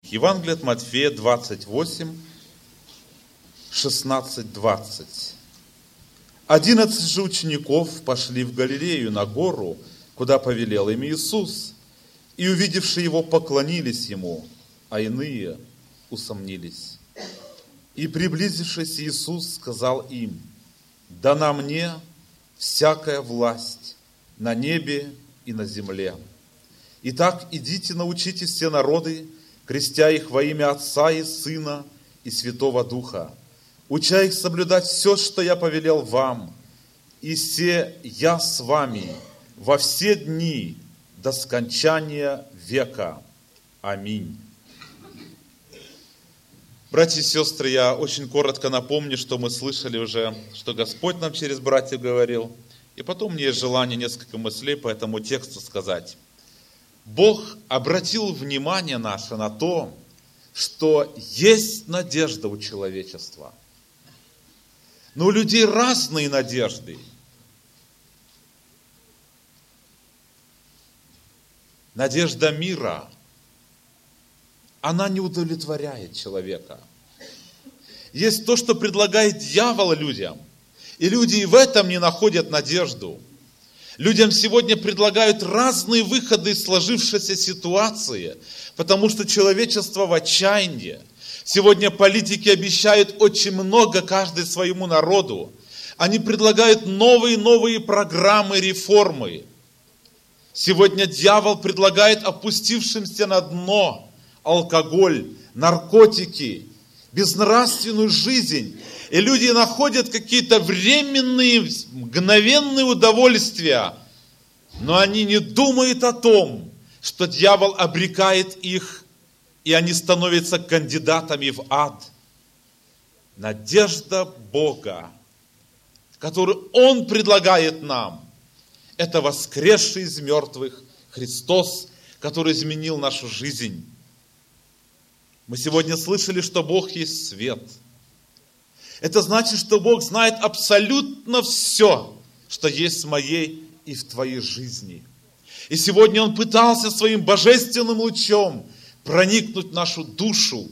Евангелие от Матфея 28, 16-20. 11 же учеников пошли в Галилею на гору, куда повелел им Иисус, и, увидевши его, поклонились ему, а иные усомнились. И, приблизившись, Иисус сказал им: «Дана мне всякая власть на небе и на земле. Итак, идите, научите все народы, крестя их во имя Отца и Сына и Святого Духа, уча их соблюдать все, что я повелел вам, и се я с вами во все дни до скончания века. Аминь». Братья и сестры, я очень коротко напомню, что мы слышали уже, что Господь нам через братьев говорил. И потом мне есть желание несколько мыслей по этому тексту сказать. Бог обратил внимание наше на то, что есть надежда у человечества. Но у людей разные надежды. Надежда мира, она не удовлетворяет человека. Есть то, что предлагает дьявол людям, и люди и в этом не находят надежду. Людям сегодня предлагают разные выходы из сложившейся ситуации, потому что человечество в отчаянии. Сегодня политики обещают очень много каждый своему народу. Они предлагают новые программы, реформы. Сегодня дьявол предлагает опустившимся на дно алкоголь, наркотики, безнравственную жизнь. И люди находят какие-то временные, мгновенные удовольствия, но они не думают о том, что дьявол обрекает их, и они становятся кандидатами в ад. Надежда Бога, которую Он предлагает нам, это воскресший из мертвых Христос, который изменил нашу жизнь. Мы сегодня слышали, что Бог есть свет. Это значит, что Бог знает абсолютно все, что есть в моей и в твоей жизни. И сегодня Он пытался своим божественным лучом проникнуть в нашу душу.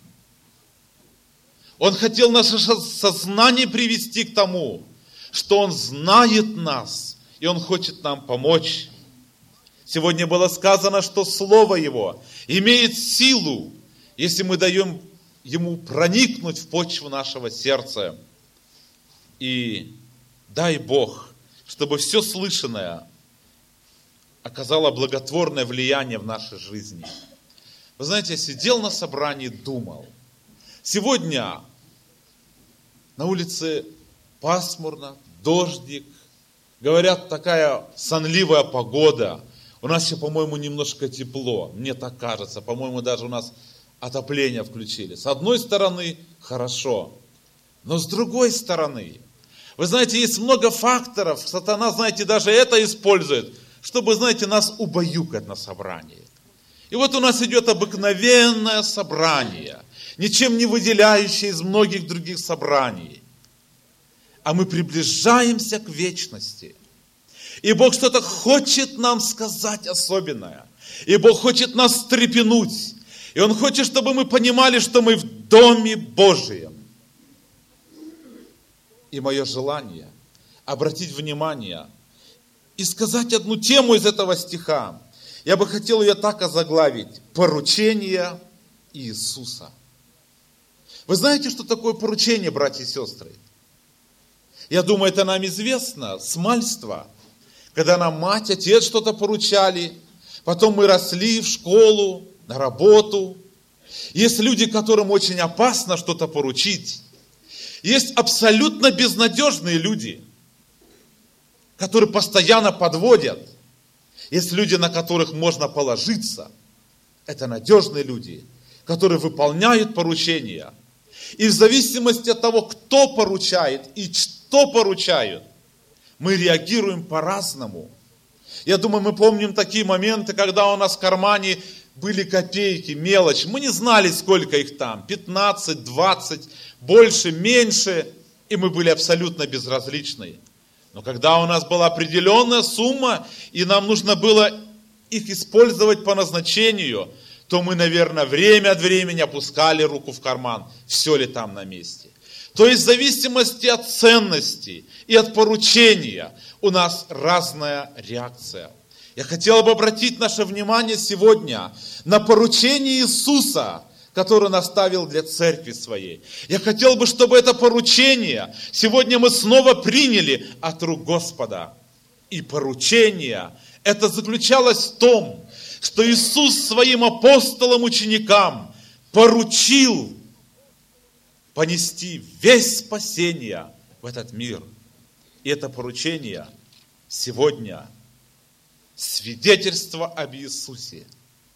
Он хотел наше сознание привести к тому, что Он знает нас, и Он хочет нам помочь. Сегодня было сказано, что Слово Его имеет силу, если мы даем Ему проникнуть в почву нашего сердца. И дай Бог, чтобы все слышанное оказало благотворное влияние в нашей жизни. Вы знаете, я сидел на собрании, думал. Сегодня на улице пасмурно, дождик. Говорят, такая сонливая погода. У нас еще, по-моему, немножко тепло. Мне так кажется. По-моему, даже у нас отопление включили. С одной стороны, хорошо. Но с другой стороны, вы знаете, есть много факторов. Сатана, знаете, даже это использует, чтобы, знаете, нас убаюкать на собрании. И вот у нас идет обыкновенное собрание, ничем не выделяющее из многих других собраний. А мы приближаемся к вечности. И Бог что-то хочет нам сказать особенное. И Бог хочет нас встрепенуть. И Он хочет, чтобы мы понимали, что мы в Доме Божьем. И мое желание обратить внимание и сказать одну тему из этого стиха. Я бы хотел ее так озаглавить. Поручение Иисуса. Вы знаете, что такое поручение, братья и сестры? Я думаю, это нам известно с мальства. Когда нам мать, отец что-то поручали. Потом мы росли в школу, на работу. Есть люди, которым очень опасно что-то поручить. Есть абсолютно безнадежные люди, которые постоянно подводят. Есть люди, на которых можно положиться. Это надежные люди, которые выполняют поручения. И в зависимости от того, кто поручает и что поручают, мы реагируем по-разному. Я думаю, мы помним такие моменты, когда у нас в кармане были копейки, мелочь. Мы не знали, сколько их там. 15, 20, больше, меньше. И мы были абсолютно безразличны. Но когда у нас была определенная сумма, и нам нужно было их использовать по назначению, то мы, наверное, время от времени опускали руку в карман, все ли там на месте. То есть в зависимости от ценности и от поручения у нас разная реакция. Я хотел бы обратить наше внимание сегодня на поручение Иисуса, которое Он оставил для церкви своей. Я хотел бы, чтобы это поручение сегодня мы снова приняли от рук Господа. И поручение это заключалось в том, что Иисус своим апостолам, ученикам поручил понести весь спасение в этот мир. И это поручение сегодня, свидетельство об Иисусе,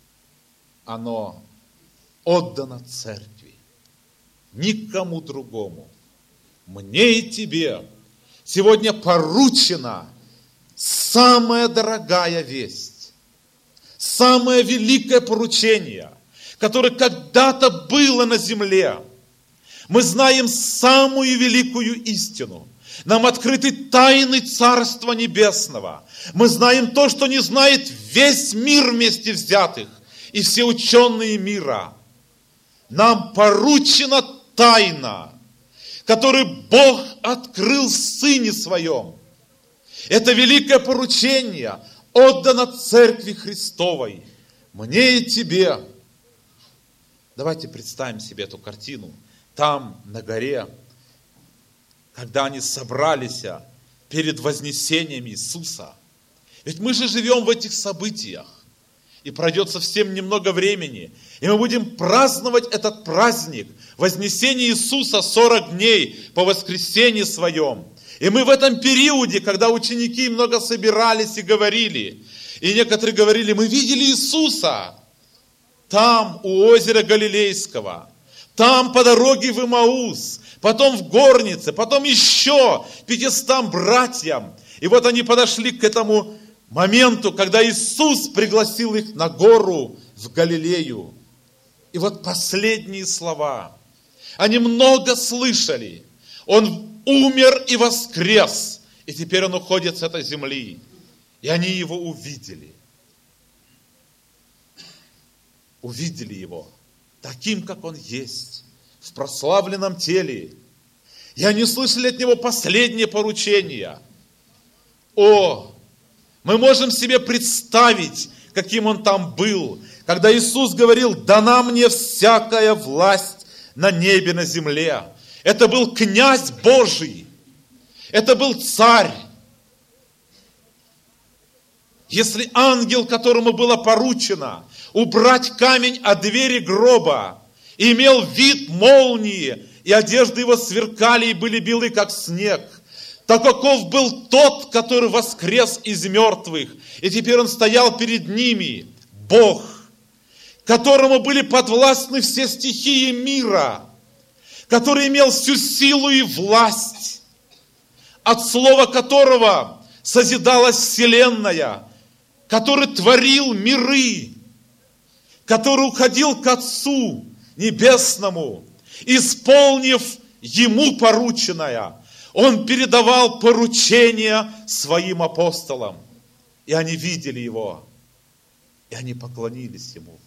оно отдано церкви, никому другому. Мне и тебе сегодня поручена самая дорогая весть, самое великое поручение, которое когда-то было на земле. Мы знаем самую великую истину. Нам открыты тайны Царства Небесного. Мы знаем то, что не знает весь мир вместе взятых и все ученые мира. Нам поручена тайна, которую Бог открыл в Сыне Своем. Это великое поручение отдано Церкви Христовой, мне и тебе. Давайте представим себе эту картину. Там, на горе, когда они собрались перед вознесением Иисуса. Ведь мы же живем в этих событиях. И пройдет совсем немного времени. И мы будем праздновать этот праздник вознесения Иисуса 40 дней по воскресенье Своем. И мы в этом периоде, когда ученики много собирались и говорили, и некоторые говорили, мы видели Иисуса там, у озера Галилейского, там по дороге в Имаус, потом в горнице, потом еще 500 братьям. И вот они подошли к этому моменту, когда Иисус пригласил их на гору в Галилею. И вот последние слова. Они много слышали. Он умер и воскрес. И теперь Он уходит с этой земли. И они Его увидели. Увидели Его таким, как Он есть, в прославленном теле. И они слышали от Него последнее поручение. Мы можем себе представить, каким Он там был, когда Иисус говорил, дана мне всякая власть на небе, на земле. Это был князь Божий. Это был царь. Если ангел, которому было поручено убрать камень от двери гроба, имел вид молнии, и одежды его сверкали и были белы, как снег, то каков был тот, который воскрес из мертвых, и теперь он стоял перед ними, Бог, которому были подвластны все стихии мира, который имел всю силу и власть, от слова которого созидалась вселенная, который творил миры, который уходил к Отцу Небесному, исполнив Ему порученное, Он передавал поручения своим апостолам. И они видели Его, и они поклонились Ему.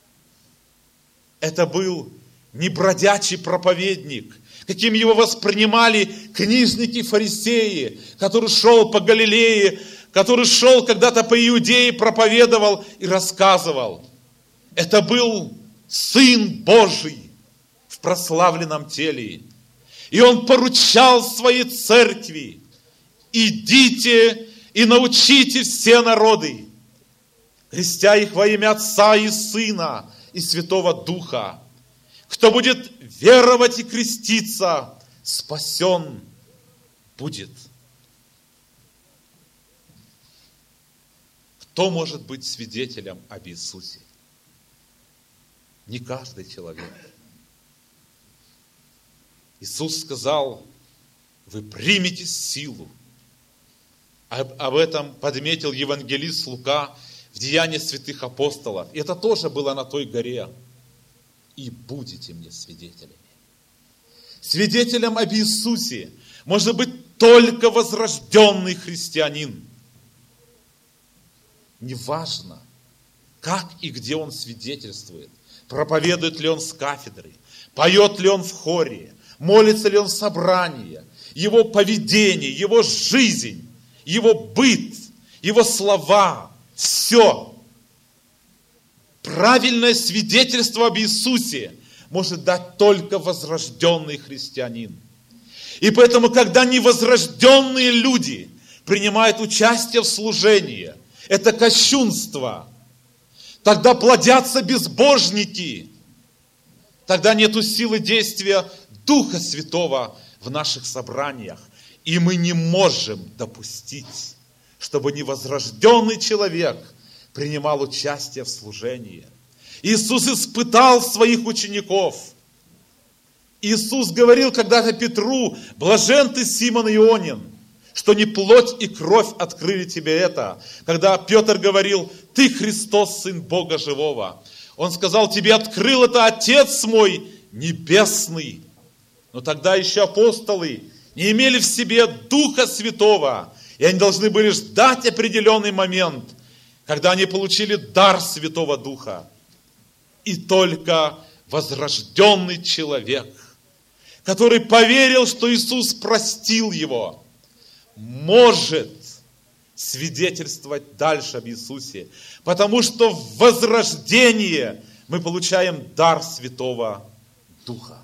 Это был не бродячий проповедник, каким его воспринимали книжники, фарисеи, который шел по Галилее, который шел когда-то по Иудее, проповедовал и рассказывал. Это был Сын Божий в прославленном теле. И Он поручал своей церкви: идите и научите все народы, крестя их во имя Отца и Сына и Святого Духа. Кто будет веровать и креститься, спасен будет. Кто может быть свидетелем об Иисусе? Не каждый человек. Иисус сказал, вы примете силу. Об этом подметил евангелист Лука в Деяниях святых апостолов. И это тоже было на той горе. И будете мне свидетелями. Свидетелем об Иисусе может быть только возрожденный христианин. Неважно, как и где он свидетельствует. Проповедует ли он с кафедры, поет ли он в хоре, молится ли он в собрании, его поведение, его жизнь, его быт, его слова, все. Правильное свидетельство об Иисусе может дать только возрожденный христианин. И поэтому, когда невозрожденные люди принимают участие в служении, это кощунство, тогда плодятся безбожники, тогда нету силы действия Духа Святого в наших собраниях. И мы не можем допустить, чтобы невозрожденный человек принимал участие в служении. Иисус испытал своих учеников. Иисус говорил когда-то Петру: блажен ты, Симон Ионин, что не плоть и кровь открыли тебе это. Когда Петр говорил: ты Христос, Сын Бога Живого, он сказал: тебе открыл это Отец мой Небесный. Но тогда еще апостолы не имели в себе Духа Святого, и они должны были ждать определенный момент, когда они получили дар Святого Духа. И только возрожденный человек, который поверил, что Иисус простил его, может свидетельствовать дальше об Иисусе. Потому что в возрождении мы получаем дар Святого Духа.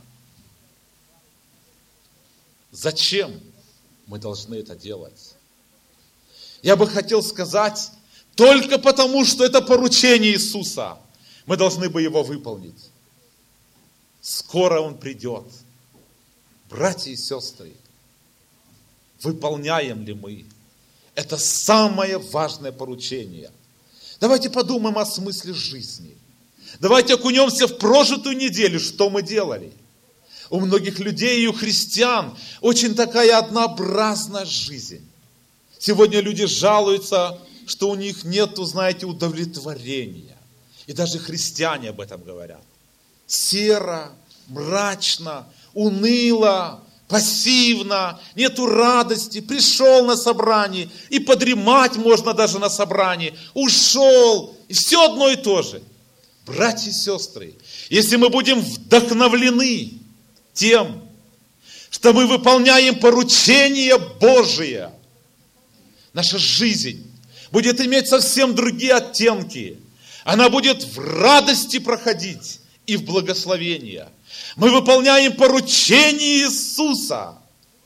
Зачем мы должны это делать? Я бы хотел сказать, только потому, что это поручение Иисуса, мы должны бы его выполнить. Скоро Он придет. Братья и сестры, выполняем ли мы? Это самое важное поручение. Давайте подумаем о смысле жизни. Давайте окунемся в прожитую неделю, что мы делали. У многих людей и у христиан очень такая однообразная жизнь. Сегодня люди жалуются, что у них нету, знаете, удовлетворения. И даже христиане об этом говорят. Серо, мрачно, уныло, пассивно, нету радости. Пришел на собрание, и подремать можно даже на собрании. Ушел, и все одно и то же. Братья и сестры, если мы будем вдохновлены тем, что мы выполняем поручение Божие, наша жизнь будет иметь совсем другие оттенки. Она будет в радости проходить и в благословении. Мы выполняем поручение Иисуса.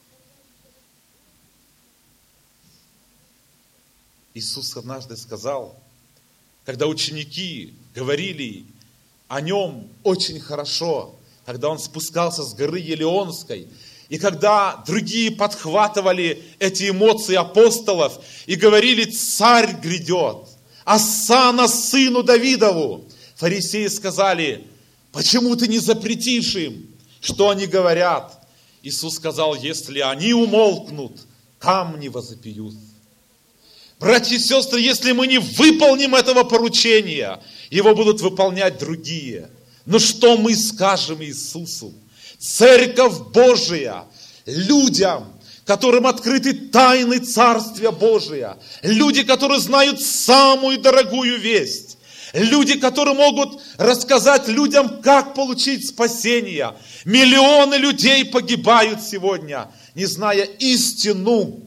Иисус однажды сказал, когда ученики говорили о Нем очень хорошо, когда Он спускался с горы Елеонской, и когда другие подхватывали эти эмоции апостолов и говорили: царь грядет, Осанна сыну Давидову, фарисеи сказали: почему ты не запретишь им, что они говорят? Иисус сказал: если они умолкнут, камни возопьют. Братья и сестры, если мы не выполним этого поручения, его будут выполнять другие. Но что мы скажем Иисусу? Церковь Божия, людям, которым открыты тайны Царствия Божия, люди, которые знают самую дорогую весть, люди, которые могут рассказать людям, как получить спасение. Миллионы людей погибают сегодня, не зная истину.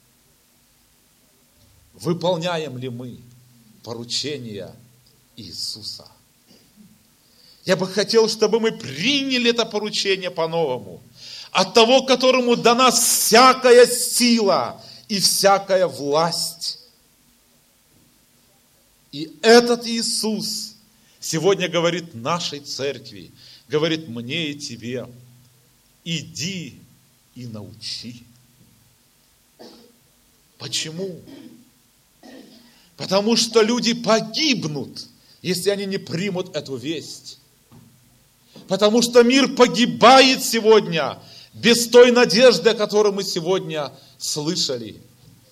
Выполняем ли мы поручения Иисуса? Я бы хотел, чтобы мы приняли это поручение по-новому. От того, которому дана всякая сила и всякая власть. И этот Иисус сегодня говорит нашей церкви, говорит мне и тебе: иди и научи. Почему? Потому что люди погибнут, если они не примут эту весть. Потому что мир погибает сегодня без той надежды, о которой мы сегодня слышали.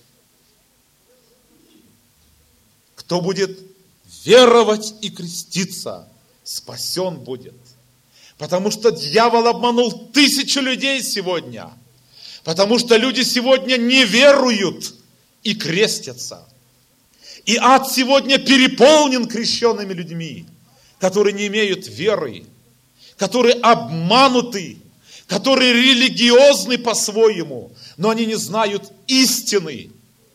Кто будет веровать и креститься, спасен будет. Потому что дьявол обманул 1000 людей сегодня. Потому что люди сегодня не веруют и крестятся. И ад сегодня переполнен крещенными людьми, которые не имеют веры, которые обмануты, которые религиозны по-своему, но они не знают истины.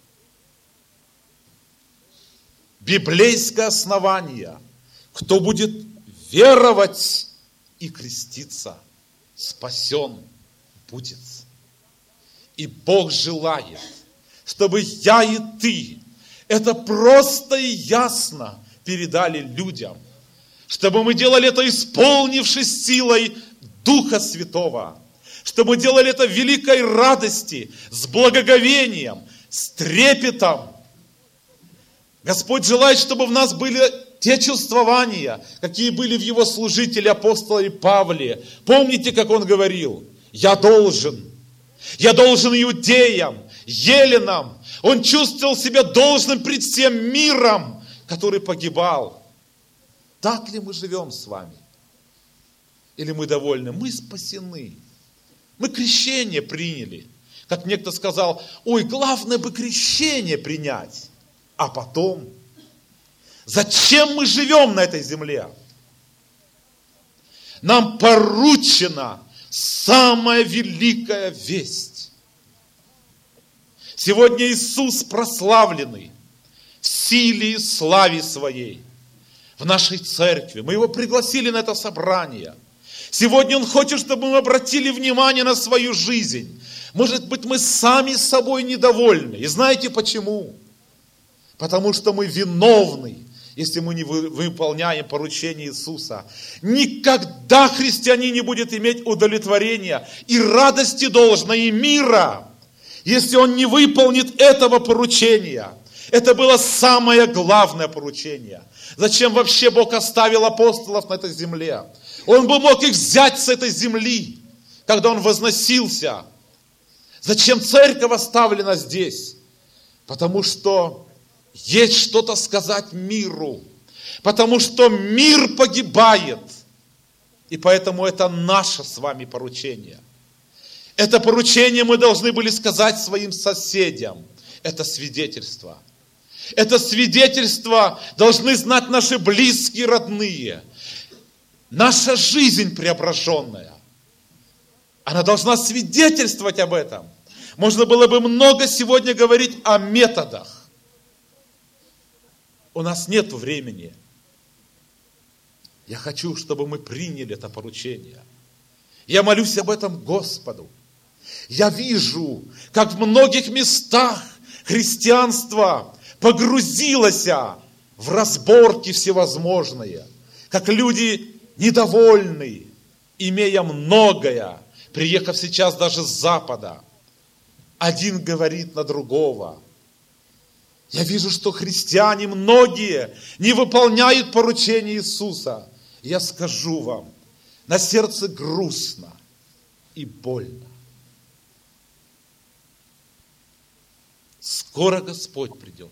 Библейское основание. Кто будет веровать и креститься, спасен будет. И Бог желает, чтобы я и ты это просто и ясно передали людям, чтобы мы делали это, исполнившись силой Духа Святого, чтобы мы делали это в великой радости, с благоговением, с трепетом. Господь желает, чтобы в нас были те чувствования, какие были в Его служителе апостоле Павле. Помните, как он говорил? Я должен иудеям, еленам. Он чувствовал себя должным пред всем миром, который погибал. Так ли мы живем с вами? Или мы довольны? Мы спасены. Мы крещение приняли. Как некто сказал, ой, главное бы крещение принять. А потом, зачем мы живем на этой земле? Нам поручена самая великая весть. Сегодня Иисус прославленный в силе и славе Своей в нашей церкви. Мы Его пригласили на это собрание. Сегодня Он хочет, чтобы мы обратили внимание на свою жизнь. Может быть, мы сами собой недовольны. И знаете почему? Потому что мы виновны, если мы не выполняем поручение Иисуса. Никогда христианин не будет иметь удовлетворения и радости должной, и мира, если он не выполнит этого поручения. Это было самое главное поручение. Зачем вообще Бог оставил апостолов на этой земле? Он бы мог их взять с этой земли, когда Он возносился. Зачем церковь оставлена здесь? Потому что есть что-то сказать миру. Потому что мир погибает. И поэтому это наше с вами поручение. Это поручение мы должны были сказать своим соседям. Это свидетельство. Это свидетельство должны знать наши близкие, родные. Наша жизнь преображенная. Она должна свидетельствовать об этом. Можно было бы много сегодня говорить о методах. У нас нет времени. Я хочу, чтобы мы приняли это поручение. Я молюсь об этом Господу. Я вижу, как в многих местах христианство погрузилось в разборки всевозможные. Как люди недовольны, имея многое, приехав сейчас даже с Запада. Один говорит на другого. Я вижу, что христиане многие не выполняют поручение Иисуса. Я скажу вам, на сердце грустно и больно. Скоро Господь придет.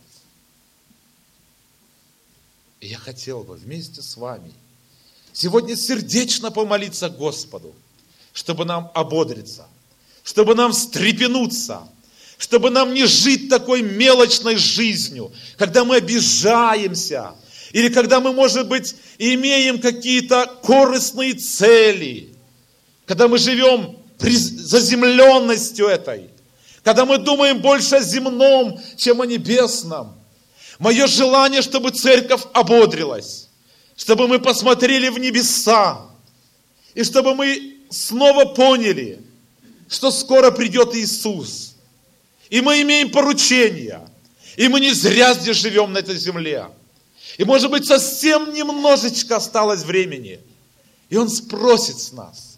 И я хотел бы вместе с вами сегодня сердечно помолиться Господу, чтобы нам ободриться, чтобы нам встрепенуться, чтобы нам не жить такой мелочной жизнью, когда мы обижаемся, или когда мы, может быть, имеем какие-то корыстные цели, когда мы живем заземленностью этой, когда мы думаем больше о земном, чем о небесном. Мое желание, чтобы церковь ободрилась, чтобы мы посмотрели в небеса, и чтобы мы снова поняли, что скоро придет Иисус. И мы имеем поручение, и мы не зря здесь живем на этой земле. И, может быть, совсем немножечко осталось времени. И Он спросит с нас,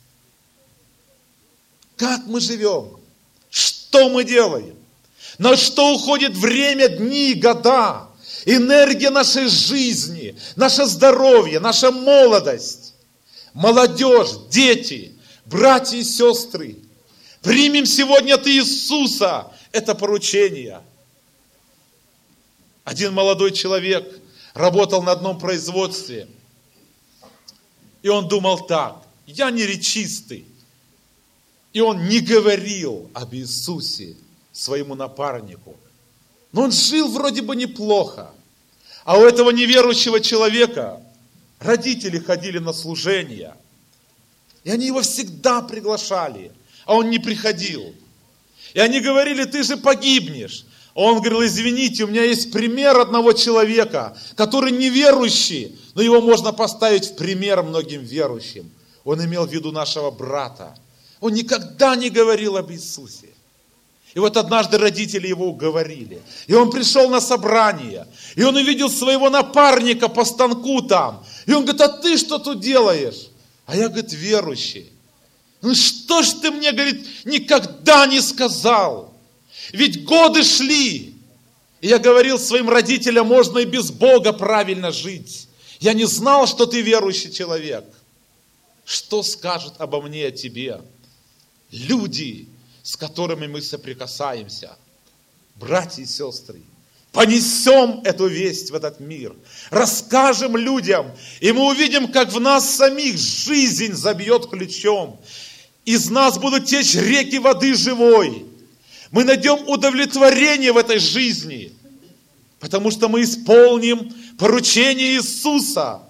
как мы живем, что мы делаем, на что уходит время, дни, года, энергия нашей жизни, наше здоровье, наша молодость, молодежь, дети, братья и сестры. Примем сегодня от Иисуса это поручение. Один молодой человек работал на одном производстве, и он думал так: я не речистый. И он не говорил об Иисусе своему напарнику. Но он жил вроде бы неплохо. А у этого неверующего человека родители ходили на служение. И они его всегда приглашали, а он не приходил. И они говорили: ты же погибнешь. А он говорил: извините, у меня есть пример одного человека, который неверующий, но его можно поставить в пример многим верующим. Он имел в виду нашего брата. Он никогда не говорил об Иисусе. И вот однажды родители его уговорили. И он пришел на собрание. И он увидел своего напарника по станку там. И он говорит: а ты что тут делаешь? А я, говорит, верующий. Ну что ж ты мне, говорит, никогда не сказал? Ведь годы шли. И я говорил своим родителям: можно и без Бога правильно жить. Я не знал, что ты верующий человек. Что скажут обо мне и о тебе люди, с которыми мы соприкасаемся? Братья и сестры, понесем эту весть в этот мир, расскажем людям, и мы увидим, как в нас самих жизнь забьет ключом. Из нас будут течь реки воды живой. Мы найдем удовлетворение в этой жизни, потому что мы исполним поручение Иисуса.